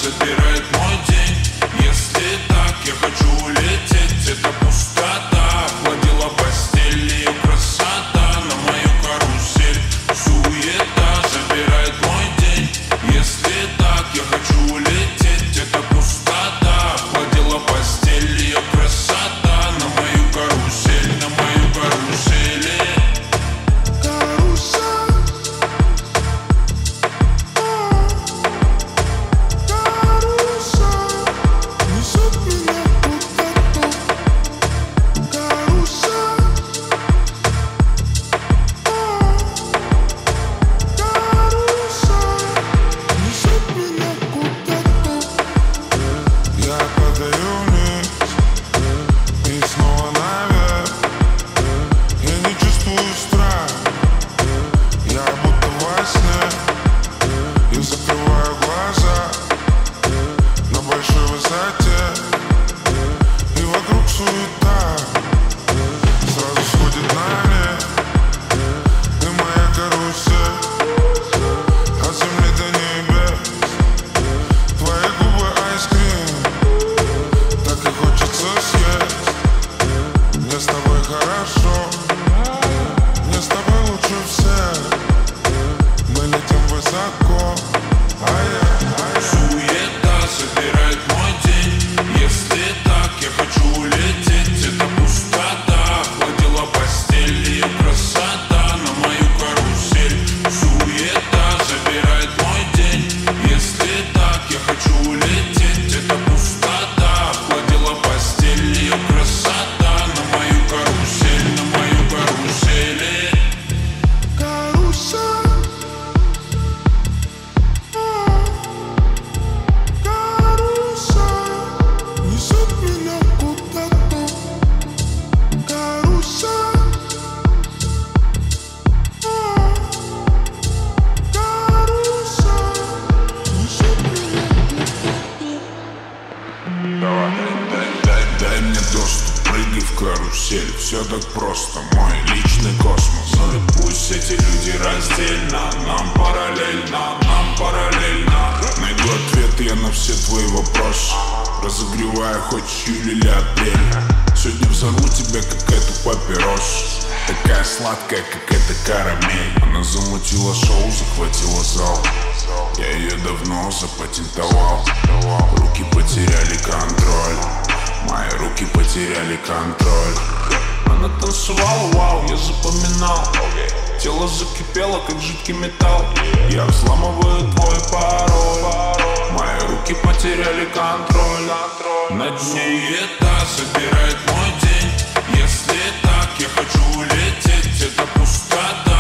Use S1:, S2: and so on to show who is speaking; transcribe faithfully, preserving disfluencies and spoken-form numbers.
S1: забирает мой день. Если так, я хочу улететь. Это пустота охладила постель, ее красота на мою карусель. Суета забирает мой день. Если так, я хочу улететь. Это пустота охладила постель, ее красота на мою карусель, на мою карусель.
S2: Карусель, все так просто, мой личный космос. Ну и пусть эти люди раздельно, нам параллельно, нам параллельно. Найду ответы я на все твои вопросы, разогревая хоть июль или апрель. Сегодня взорву тебя, как эту папирос, такая сладкая, как эта карамель. Она замутила шоу, захватила зал, я ее давно запатентовал. Руки потеряли контроль, мои руки потеряли контроль.
S1: Она танцевала, вау, я запоминал. Тело закипело, как жидкий металл. Я взламываю твой пароль. Мои руки потеряли контроль над ней. Это забирает мой день. Если так, я хочу улететь. Это пустота